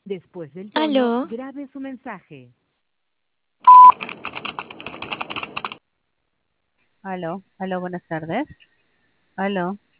Después del tono, Aló, grabe su mensaje. Aló, aló, buenas tardes. Aló.